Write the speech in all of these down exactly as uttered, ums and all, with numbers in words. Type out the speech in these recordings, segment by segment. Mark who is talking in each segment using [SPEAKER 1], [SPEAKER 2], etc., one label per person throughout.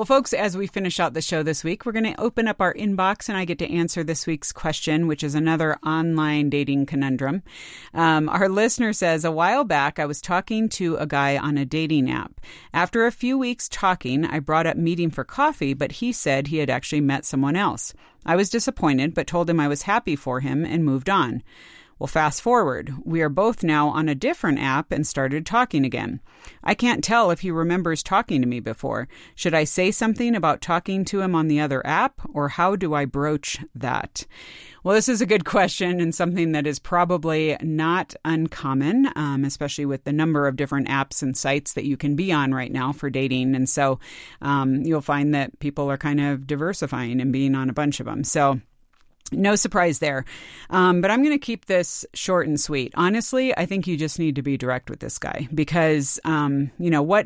[SPEAKER 1] Well, folks, as we finish out the show this week, we're going to open up our inbox and I get to answer this week's question, which is another online dating conundrum. Um, our listener says, a while back, I was talking to a guy on a dating app. After a few weeks talking, I brought up meeting for coffee, but he said he had actually met someone else. I was disappointed, but told him I was happy for him and moved on. Well, fast forward. We are both now on a different app and started talking again. I can't tell if he remembers talking to me before. Should I say something about talking to him on the other app, or how do I broach that? Well, this is a good question and something that is probably not uncommon, um, especially with the number of different apps and sites that you can be on right now for dating. And so um, you'll find that people are kind of diversifying and being on a bunch of them. So no surprise there. Um, but I'm going to keep this short and sweet. Honestly, I think you just need to be direct with this guy because, um, you know, what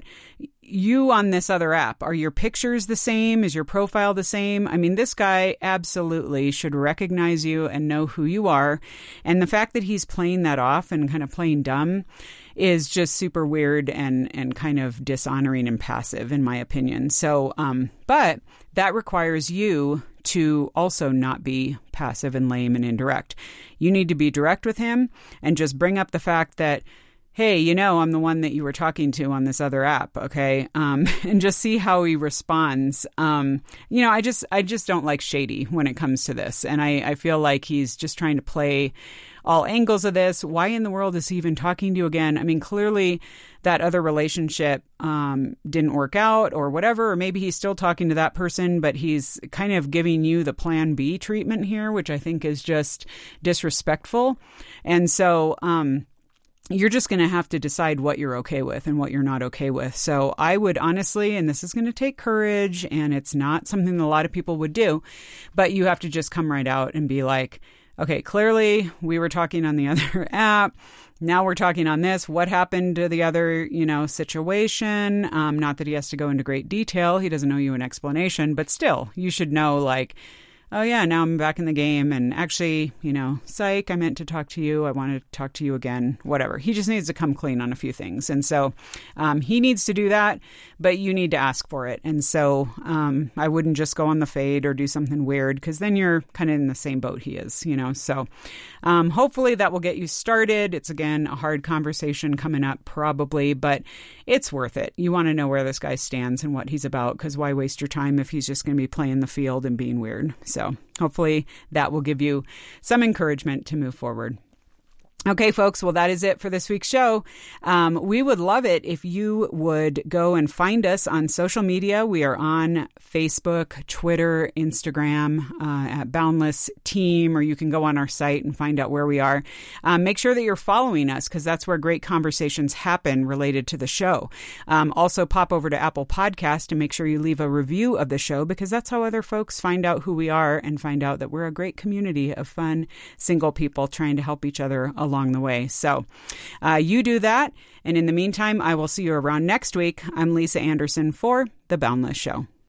[SPEAKER 1] you on this other app, are your pictures the same? Is your profile the same? I mean, this guy absolutely should recognize you and know who you are. And the fact that he's playing that off and kind of playing dumb is just super weird and, and kind of dishonoring and passive, in my opinion. So, um, but that requires you to also not be passive and lame and indirect. You need to be direct with him and just bring up the fact that, hey, you know, I'm the one that you were talking to on this other app, okay? Um, and just see how he responds. Um, you know, I just I just don't like shady when it comes to this. And I, I feel like he's just trying to play all angles of this. Why in the world is he even talking to you again? I mean, clearly that other relationship um, didn't work out or whatever, or maybe he's still talking to that person, but he's kind of giving you the plan B treatment here, which I think is just disrespectful. And so um, you're just going to have to decide what you're okay with and what you're not okay with. So I would honestly, and this is going to take courage, and it's not something that a lot of people would do, but you have to just come right out and be like, okay, clearly we were talking on the other app. Now we're talking on this. What happened to the other, you know, situation? Um, not that he has to go into great detail. He doesn't owe you an explanation, but still, you should know, like, oh yeah, now I'm back in the game. And actually, you know, psych, I meant to talk to you. I want to talk to you again, whatever. He just needs to come clean on a few things. And so um, he needs to do that, but you need to ask for it. And so um, I wouldn't just go on the fade or do something weird, because then you're kind of in the same boat he is, you know. So um, hopefully that will get you started. It's, again, a hard conversation coming up probably, but it's worth it. You want to know where this guy stands and what he's about, because why waste your time if he's just going to be playing the field and being weird? So hopefully that will give you some encouragement to move forward. Okay, folks, well, that is it for this week's show. Um, we would love it if you would go and find us on social media. We are on Facebook, Twitter, Instagram, uh, at Boundless Team, or you can go on our site and find out where we are. Um, make sure that you're following us, because that's where great conversations happen related to the show. Um, also, pop over to Apple Podcast and make sure you leave a review of the show, because that's how other folks find out who we are and find out that we're a great community of fun, single people trying to help each other along the way. So uh, you do that. And in the meantime, I will see you around next week. I'm Lisa Anderson for The Boundless Show.